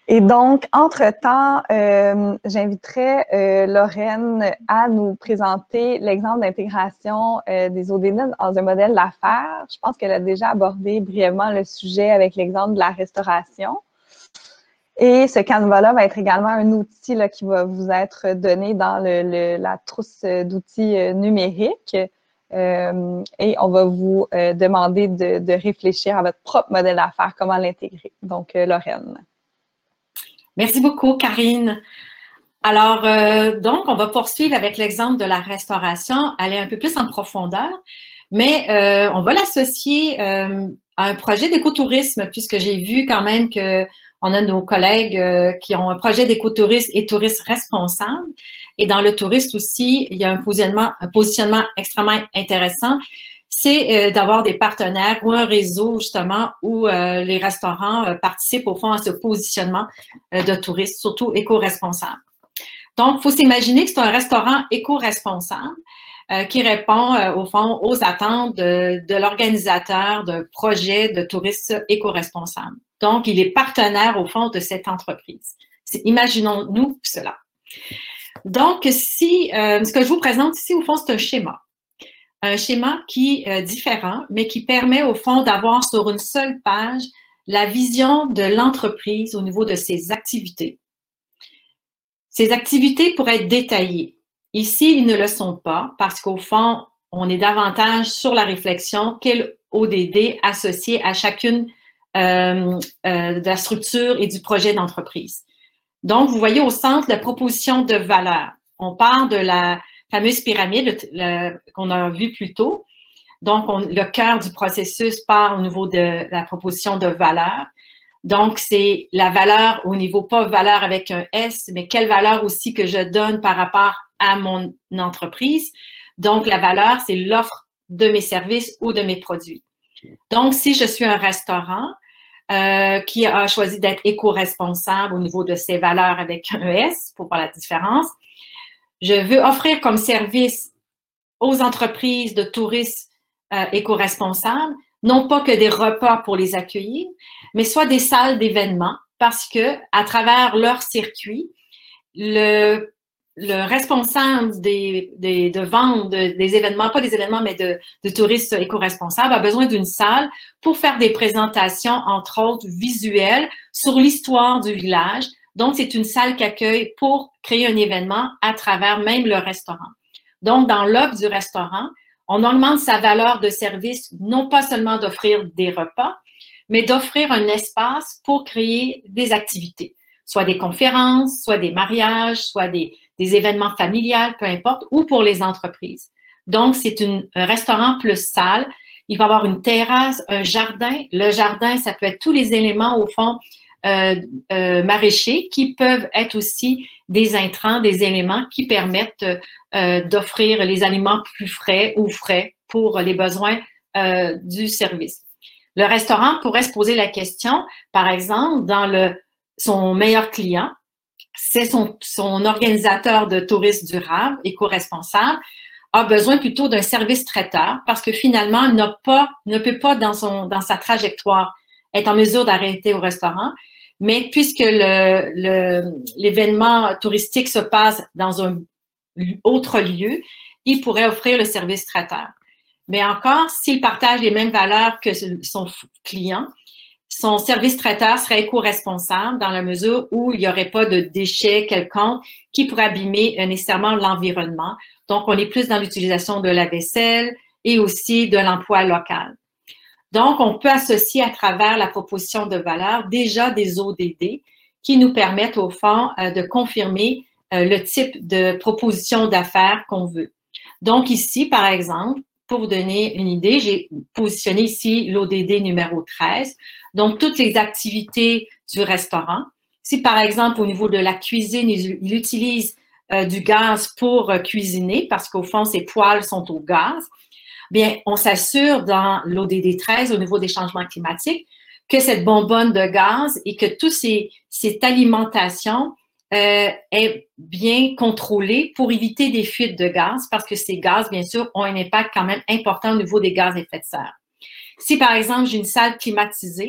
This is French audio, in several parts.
Et donc, entre-temps, j'inviterai Lorraine à nous présenter l'exemple d'intégration des ODD dans un modèle d'affaires. Je pense qu'elle a déjà abordé brièvement le sujet avec l'exemple de la restauration. Et ce Canva-là va être également un outil là, qui va vous être donné dans la trousse d'outils numériques. Et on va vous demander de réfléchir à votre propre modèle d'affaires, comment l'intégrer. Donc, Lorraine. Merci beaucoup, Karine. Alors, donc, on va poursuivre avec l'exemple de la restauration, aller un peu plus en profondeur, mais on va l'associer à un projet d'écotourisme, puisque j'ai vu quand même qu'on a nos collègues qui ont un projet d'écotourisme et tourisme responsable. Et dans le tourisme aussi, il y a un positionnement extrêmement intéressant, c'est d'avoir des partenaires ou un réseau justement où les restaurants participent au fond à ce positionnement de tourisme, surtout éco-responsable. Donc, il faut s'imaginer que c'est un restaurant éco-responsable qui répond au fond aux attentes de l'organisateur d'un projet de tourisme éco-responsable. Donc, il est partenaire au fond de cette entreprise. Imaginons-nous cela. Donc, ce que je vous présente ici, au fond, c'est un schéma. Un schéma qui est différent, mais qui permet au fond d'avoir sur une seule page la vision de l'entreprise au niveau de ses activités. Ces activités pourraient être détaillées. Ici, ils ne le sont pas parce qu'au fond, on est davantage sur la réflexion quel ODD associé à chacune de la structure et du projet d'entreprise. Donc, vous voyez au centre la proposition de valeur. On part de la fameuse pyramide qu'on a vue plus tôt. Donc, le cœur du processus part au niveau de la proposition de valeur. Donc, c'est la valeur au niveau, pas valeur avec un S, mais quelle valeur aussi que je donne par rapport à mon entreprise. Donc, la valeur, c'est l'offre de mes services ou de mes produits. Donc, si je suis un restaurant qui a choisi d'être éco-responsable au niveau de ses valeurs avec un S, pour voir la différence, je veux offrir comme service aux entreprises de tourisme éco-responsables, non pas que des repas pour les accueillir, mais soit des salles d'événements, parce que à travers leur circuit, le responsable de vente des événements, pas des événements, mais de tourisme éco-responsable, a besoin d'une salle pour faire des présentations, entre autres visuelles, sur l'histoire du village. Donc, c'est une salle qui accueille pour créer un événement à travers même le restaurant. Donc, dans l'offre du restaurant, on augmente sa valeur de service, non pas seulement d'offrir des repas, mais d'offrir un espace pour créer des activités, soit des conférences, soit des mariages, soit des événements familiales, peu importe, ou pour les entreprises. Donc, c'est un restaurant plus salle. Il va y avoir une terrasse, un jardin. Le jardin, ça peut être tous les éléments, au fond, maraîchers qui peuvent être aussi des intrants, des éléments qui permettent d'offrir les aliments plus frais ou frais pour les besoins du service. Le restaurant pourrait se poser la question, par exemple, son meilleur client, c'est son organisateur de tourisme durable, éco-responsable, a besoin plutôt d'un service traiteur parce que finalement, ne peut pas dans sa trajectoire être en mesure d'arrêter au restaurant. Mais puisque l'événement touristique se passe dans un autre lieu, il pourrait offrir le service traiteur. Mais encore, s'il partage les mêmes valeurs que son client, son service traiteur serait éco-responsable dans la mesure où il n'y aurait pas de déchets quelconques qui pourraient abîmer nécessairement l'environnement. Donc, on est plus dans l'utilisation de la vaisselle et aussi de l'emploi local. Donc, on peut associer à travers la proposition de valeur déjà des ODD qui nous permettent au fond de confirmer le type de proposition d'affaires qu'on veut. Donc ici, par exemple, pour vous donner une idée, j'ai positionné ici l'ODD numéro 13, donc toutes les activités du restaurant. Si par exemple, au niveau de la cuisine, il utilise du gaz pour cuisiner parce qu'au fond, ses poêles sont au gaz, bien, on s'assure dans l'ODD 13, au niveau des changements climatiques, que cette bonbonne de gaz et que toute cette alimentation est bien contrôlée pour éviter des fuites de gaz parce que ces gaz, bien sûr, ont un impact quand même important au niveau des gaz à effet de serre. Si, par exemple, j'ai une salle climatisée,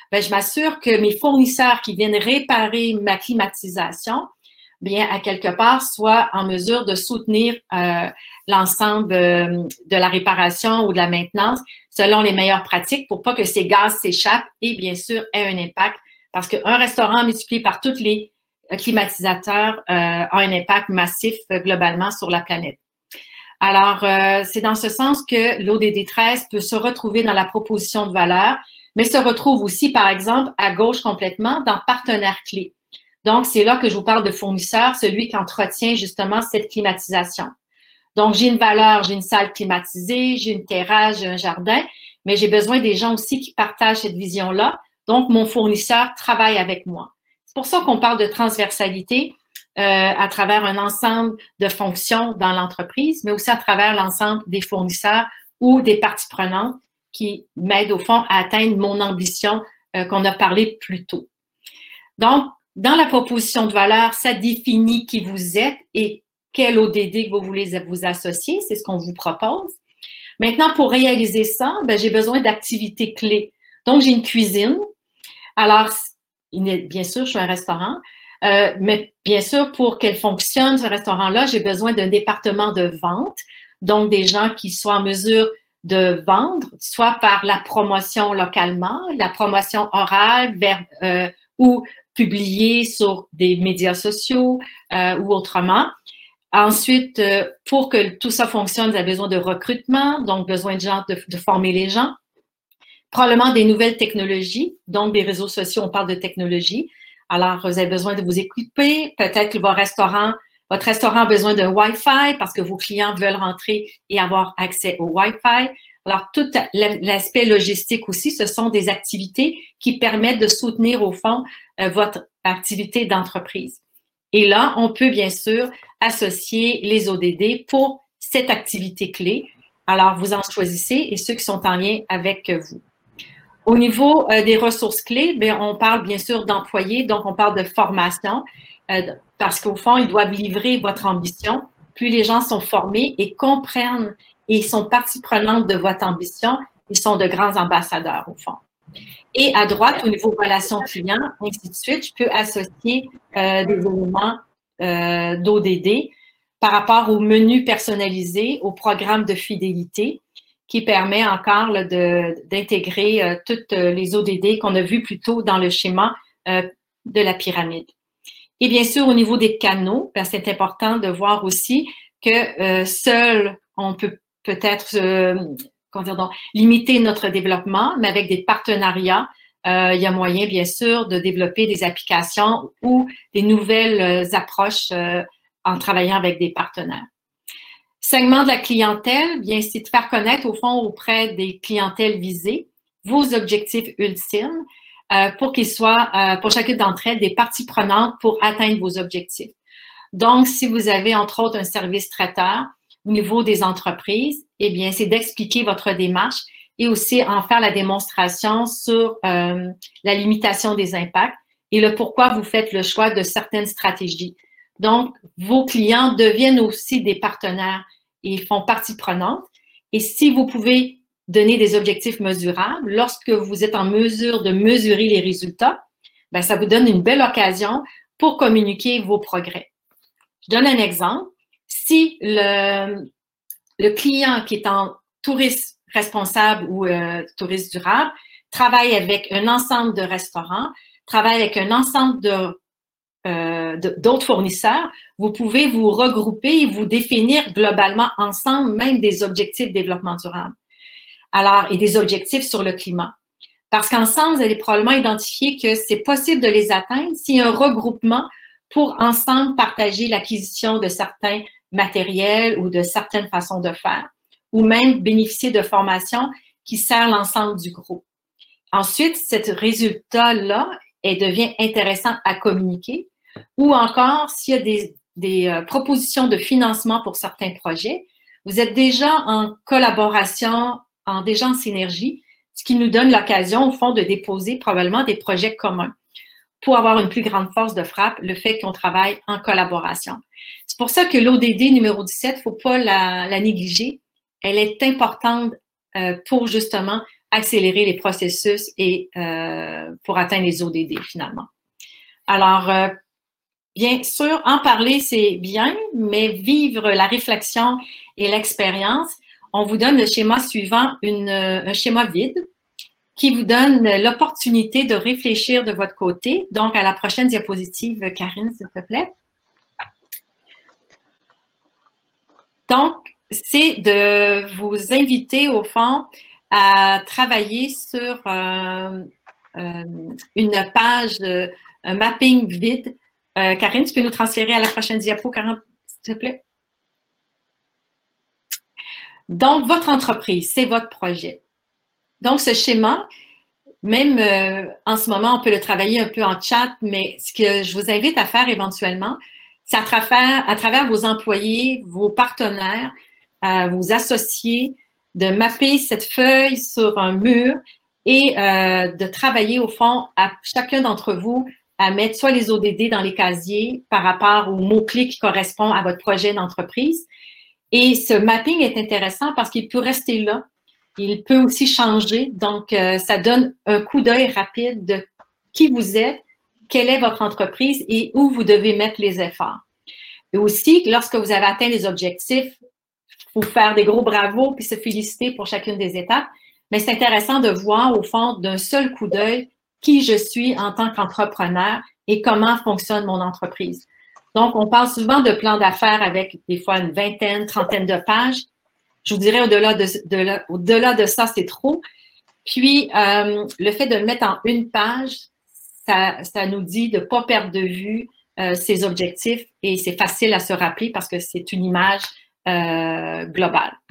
ben, je m'assure que mes fournisseurs qui viennent réparer ma climatisation, bien, à quelque part, soient en mesure de soutenir l'ensemble de la réparation ou de la maintenance selon les meilleures pratiques pour pas que ces gaz s'échappent et, bien sûr, aient un impact. Parce qu'un restaurant multiplié par tous les climatisateurs a un impact massif globalement sur la planète. Alors, c'est dans ce sens que l'ODD 13 peut se retrouver dans la proposition de valeur, mais se retrouve aussi, par exemple, à gauche complètement dans partenaires clés. Donc, c'est là que je vous parle de fournisseur, celui qui entretient justement cette climatisation. Donc, j'ai une valeur, j'ai une salle climatisée, j'ai une terrasse, j'ai un jardin, mais j'ai besoin des gens aussi qui partagent cette vision-là. Donc, mon fournisseur travaille avec moi. C'est pour ça qu'on parle de transversalité à travers un ensemble de fonctions dans l'entreprise, mais aussi à travers l'ensemble des fournisseurs ou des parties prenantes qui m'aident au fond à atteindre mon ambition qu'on a parlé plus tôt. Donc, dans la proposition de valeur, ça définit qui vous êtes et quel ODD vous voulez vous associer. C'est ce qu'on vous propose. Maintenant, pour réaliser ça, ben, j'ai besoin d'activités clés. Donc, j'ai une cuisine. Alors, bien sûr, je suis un restaurant, mais bien sûr, pour qu'elle fonctionne, ce restaurant-là, j'ai besoin d'un département de vente, donc des gens qui soient en mesure de vendre, soit par la promotion localement, la promotion orale ou publiée sur des médias sociaux ou autrement. Ensuite, pour que tout ça fonctionne, vous avez besoin de recrutement, donc besoin de gens, de former les gens. Probablement des nouvelles technologies, donc des réseaux sociaux, on parle de technologie. Alors, vous avez besoin de vous équiper. Peut-être que votre restaurant a besoin d'un Wi-Fi parce que vos clients veulent rentrer et avoir accès au Wi-Fi. Alors, tout l'aspect logistique aussi, ce sont des activités qui permettent de soutenir au fond votre activité d'entreprise. Et là, on peut bien sûr associer les ODD pour cette activité clé. Alors, vous en choisissez et ceux qui sont en lien avec vous. Au niveau des ressources clés, bien, on parle bien sûr d'employés, donc on parle de formation, parce qu'au fond, ils doivent livrer votre ambition. Plus les gens sont formés et comprennent et sont partie prenante de votre ambition, ils sont de grands ambassadeurs au fond. Et à droite, au niveau relations clients, ainsi de suite, je peux associer des éléments d'ODD par rapport au menu personnalisé, au programme de fidélité, qui permet encore d'intégrer toutes les ODD qu'on a vues plus tôt dans le schéma de la pyramide. Et bien sûr, au niveau des canaux, ben, c'est important de voir aussi que seul, on peut peut-être limiter notre développement, mais avec des partenariats, il y a moyen, bien sûr, de développer des applications ou des nouvelles approches en travaillant avec des partenaires. Segment de la clientèle, bien, c'est de faire connaître, au fond, auprès des clientèles visées, vos objectifs ultimes pour qu'ils soient, pour chacune d'entre elles, des parties prenantes pour atteindre vos objectifs. Donc, si vous avez, entre autres, un service traiteur au niveau des entreprises, eh bien, c'est d'expliquer votre démarche et aussi en faire la démonstration sur la limitation des impacts et le pourquoi vous faites le choix de certaines stratégies. Donc, vos clients deviennent aussi des partenaires et font partie prenante. Et si vous pouvez donner des objectifs mesurables, lorsque vous êtes en mesure de mesurer les résultats, bien, ça vous donne une belle occasion pour communiquer vos progrès. Je donne un exemple. Si le client qui est en tourisme responsable ou tourisme durable travaille avec un ensemble de restaurants, travaille avec un ensemble d'autres fournisseurs, vous pouvez vous regrouper et vous définir globalement ensemble même des objectifs de développement durable. Alors, et des objectifs sur le climat. Parce qu'ensemble, vous allez probablement identifier que c'est possible de les atteindre s'il y a un regroupement pour ensemble partager l'acquisition de certains matériels ou de certaines façons de faire, ou même bénéficier de formations qui servent l'ensemble du groupe. Ensuite, ce résultat-là devient intéressant à communiquer, ou encore s'il y a des propositions de financement pour certains projets, vous êtes déjà en collaboration, déjà en synergie, ce qui nous donne l'occasion, au fond, de déposer probablement des projets communs pour avoir une plus grande force de frappe, le fait qu'on travaille en collaboration. C'est pour ça que l'ODD numéro 17, il ne faut pas la négliger. Elle est importante pour justement accélérer les processus et pour atteindre les ODD finalement. Alors, bien sûr, en parler, c'est bien, mais vivre la réflexion et l'expérience, on vous donne le schéma suivant, un schéma vide qui vous donne l'opportunité de réfléchir de votre côté. Donc, à la prochaine diapositive, Karine, s'il te plaît. Donc, c'est de vous inviter, au fond, à travailler sur une page, un mapping vide. Karine, tu peux nous transférer à la prochaine diapo, Karine, s'il te plaît? Donc, votre entreprise, c'est votre projet. Donc, ce schéma, même en ce moment, on peut le travailler un peu en chat, mais ce que je vous invite à faire éventuellement, c'est à travers vos employés, vos partenaires, vos associés, de mapper cette feuille sur un mur et de travailler au fond à chacun d'entre vous à mettre soit les ODD dans les casiers par rapport aux mots-clés qui correspondent à votre projet d'entreprise. Et ce mapping est intéressant parce qu'il peut rester là. Il peut aussi changer. Donc, ça donne un coup d'œil rapide de qui vous êtes, quelle est votre entreprise et où vous devez mettre les efforts. Et aussi, lorsque vous avez atteint les objectifs, il faut faire des gros bravos puis se féliciter pour chacune des étapes. Mais c'est intéressant de voir au fond d'un seul coup d'œil qui je suis en tant qu'entrepreneur et comment fonctionne mon entreprise. Donc, on parle souvent de plans d'affaires avec des fois une vingtaine, trentaine de pages. Je vous dirais au-delà de ça, c'est trop. Puis, le fait de le mettre en une page, ça nous dit de ne pas perdre de vue ses objectifs et c'est facile à se rappeler parce que c'est une image globale.